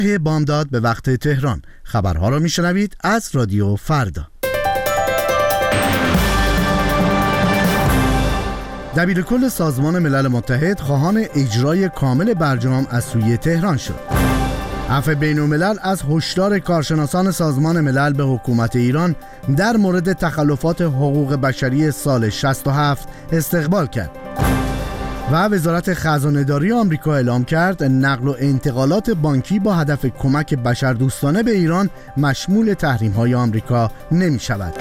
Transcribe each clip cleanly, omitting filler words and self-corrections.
بامداد به وقت تهران. خبرها را میشنوید از رادیو فردا. دبیرکل سازمان ملل متحد خواهان اجرای کامل برجام از سوی تهران شد. عفو بین‌الملل از هشدار کارشناسان سازمان ملل به حکومت ایران در مورد تخلفات حقوق بشری سال 67 استقبال کرد. و وزارت خزانه‌داری آمریکا اعلام کرد نقل و انتقالات بانکی با هدف کمک بشردوستانه به ایران مشمول تحریم‌های آمریکا نمی‌شود.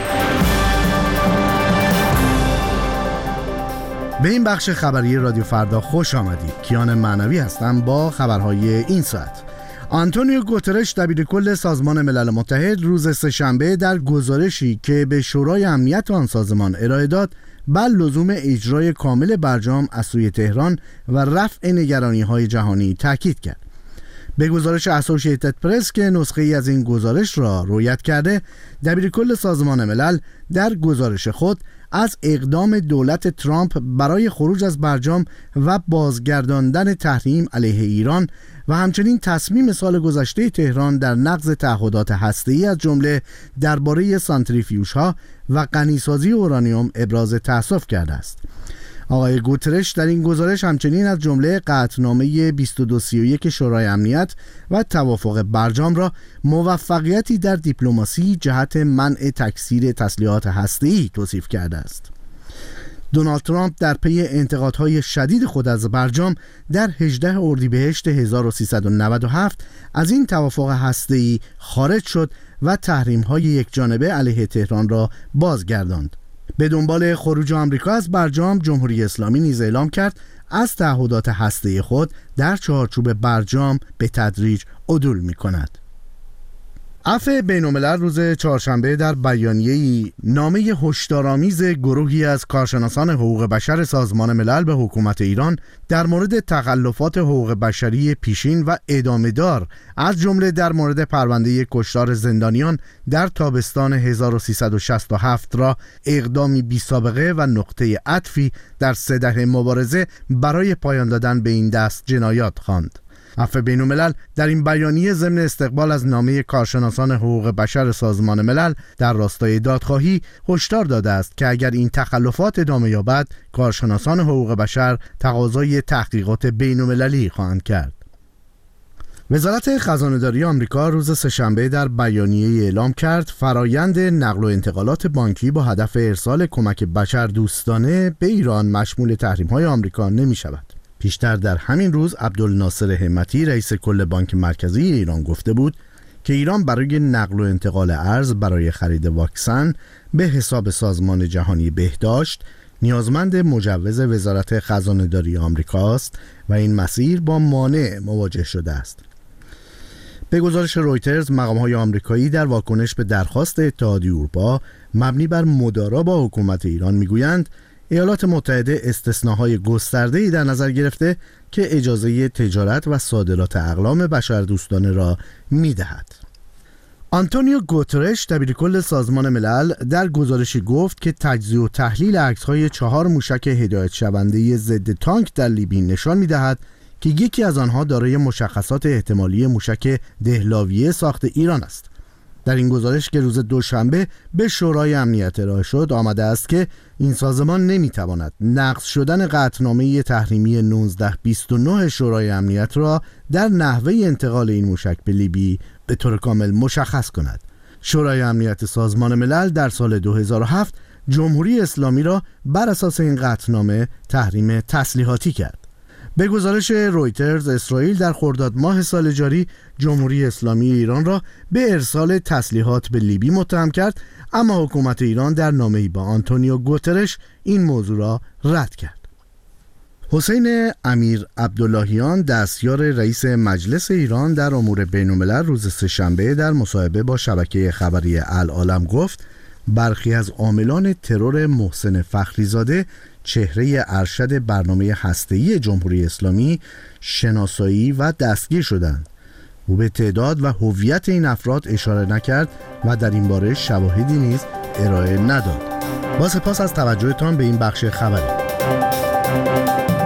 به این بخش خبری رادیو فردا خوش آمدید. کیان معنوی هستم با خبرهای این ساعت. آنتونیو گوترش دبیرکل سازمان ملل متحد روز سه‌شنبه در گزارشی که به شورای امنیت آن سازمان ارائه داد بر لزوم اجرای کامل برجام از سوی تهران و رفع نگرانی‌های جهانی تاکید کرد. به گزارش اسوسییتد پرس که نسخه‌ای از این گزارش را روایت کرده، دبیرکل سازمان ملل در گزارش خود از اقدام دولت ترامپ برای خروج از برجام و بازگرداندن تحریم علیه ایران و همچنین تصمیم سال گذشته تهران در نقض تعهدات هسته‌ای از جمله درباره سانتریفیوژها و غنیسازی اورانیوم ابراز تأسف کرده است. آقای گوترش در این گزارش همچنین از جمله قطعنامه 2231 شورای امنیت و توافق برجام را موفقیتی در دیپلماسی جهت منع تکثیر تسلیحات هسته‌ای توصیف کرده است. دونالد ترامپ در پی انتقادهای شدید خود از برجام در 18 اردیبهشت 1397 از این توافق هسته‌ای خارج شد و تحریم‌های یکجانبه علیه تهران را بازگرداند. به دنبال خروج آمریکا از برجام، جمهوری اسلامی نیز اعلام کرد از تعهدات هسته‌ای خود در چارچوب برجام به تدریج عدول می‌کند. عفو بین‌الملل روز چهارشنبه در بیانیه‌ای نامه هشدارآمیز گروهی از کارشناسان حقوق بشر سازمان ملل به حکومت ایران در مورد تخلفات حقوق بشری پیشین و ادامه‌دار از جمله در مورد پرونده کشتار زندانیان در تابستان 1367 را اقدامی بی‌سابقه و نقطه عطفی در 3 دهه مبارزه برای پایان دادن به این دست جنایات خواند. عفو بین‌الملل در این بیانیه ضمن استقبال از نامه کارشناسان حقوق بشر سازمان ملل در راستای دادخواهی هشدار داده است که اگر این تخلفات ادامه یابد، کارشناسان حقوق بشر تقاضای تحقیقات بین‌المللی خواهند کرد. وزارت خزانه‌داری آمریکا روز سه‌شنبه در بیانیه اعلام کرد فرایند نقل و انتقالات بانکی با هدف ارسال کمک بشردوستانه به ایران مشمول تحریم‌های آمریکا نمی‌شود. پیشتر در همین روز عبدالناصر همتی رئیس کل بانک مرکزی ایران گفته بود که ایران برای نقل و انتقال ارز برای خرید واکسن به حساب سازمان جهانی بهداشت نیازمند مجوز وزارت خزانه‌داری آمریکا است و این مسیر با مانع مواجه شده است. به گزارش رویترز، مقام‌های آمریکایی در واکنش به درخواست اتحادیه اروپا مبنی بر مدارا با حکومت ایران میگویند ایالات متحده استثناهای گسترده‌ای در نظر گرفته که اجازه تجارت و صادرات اقلام بشردوستانه را می‌دهد. آنتونیو گوترش دبیرکل سازمان ملل در گزارشی گفت که تجزیه و تحلیل عکس‌های 4 موشک هدایت شونده ضد تانک در لیبی نشان می‌دهد که یکی از آنها دارای مشخصات احتمالی موشک دهلاویه ساخت ایران است. در این گزارش که روز دوشنبه به شورای امنیت ارائه شد آمده است که این سازمان نمیتواند نقض شدن قطعنامه تحریمی 1929 شورای امنیت را در نحوه انتقال این موشک به لیبی به طور کامل مشخص کند. شورای امنیت سازمان ملل در سال 2007 جمهوری اسلامی را بر اساس این قطعنامه تحریم تسلیحاتی کرد. به گزارش رویترز، اسرائیل در خرداد ماه سال جاری جمهوری اسلامی ایران را به ارسال تسلیحات به لیبی متهم کرد، اما حکومت ایران در نامه‌ای با آنتونیو گوترش این موضوع را رد کرد. حسین امیر عبداللهیان دستیار رئیس مجلس ایران در امور بین‌الملل روز سه‌شنبه در مصاحبه با شبکه خبری العالم گفت برخی از عاملان ترور محسن فخریزاده چهره ارشد برنامه هسته‌ای جمهوری اسلامی شناسایی و دستگیر شدند. او به تعداد و هویت این افراد اشاره نکرد و در این باره شواهدی نیز ارائه نداد. با سپاس از توجهتان به این بخش خبری.